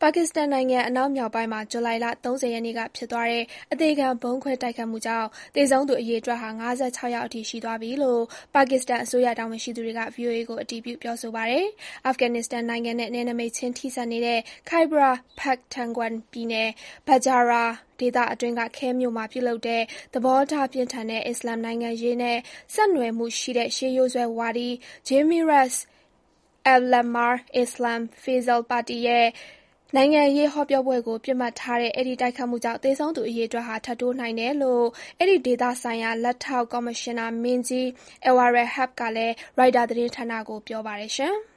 ပါကစ္စတန်နိုင်ငံအနောက်မြောက်ပိုင်းမှာ ဇူလိုင်လ 30 ရက်နေ့ကဖြစ်သွားတဲ့အသေခံဗုံးခွဲတိုက်ခိုက်မှုကြောင့်သေဆုံးသူအရေအတွက်ဟာ 56 ယောက်အထိရှိသွားပြီလို့ ပါကစ္စတန်အစိုးရတာဝန်ရှိသူတွေက VOA ကို အတည်ပြုပြောဆိုပါတယ်။ အာဖဂန်နစ္စတန်နိုင်ငံနဲ့နယ်နိမိတ်ချင်းထိစပ်နေတဲ့ Khyber Pakhtunkhwa ပြည်နယ် Bajaur ဒေသအတွင်းက ခဲမြို့မှာပြုလုပ်တဲ့ သဘောထားပြင်းထန်တဲ့ အစ္စလာမ်နိုင်ငံရေးနဲ့ဆက်နွယ်မှုရှိတဲ့ ရှေးရိုးစွဲဝါဒီ Jamiat Ulema Islam Faisal ပါတီရဲ့ နိုင်ငံရေးဟောပြောပွဲကို ပစ်မှတ်ထားတဲ့ အဲဒီတိုက်ခိုက်မှုကြောင့် သေဆုံးသူအရေအတွက်ဟာ ထပ်တိုးနိုင်တယ်လို့ အဲဒီဒေသဆိုင်ရာ လက်ထောက်ကော်မရှင်နာမင်းကြီး Awad Rahab ကလည်း ရိုက်တာသတင်းဌာနကို ပြောပါတယ်။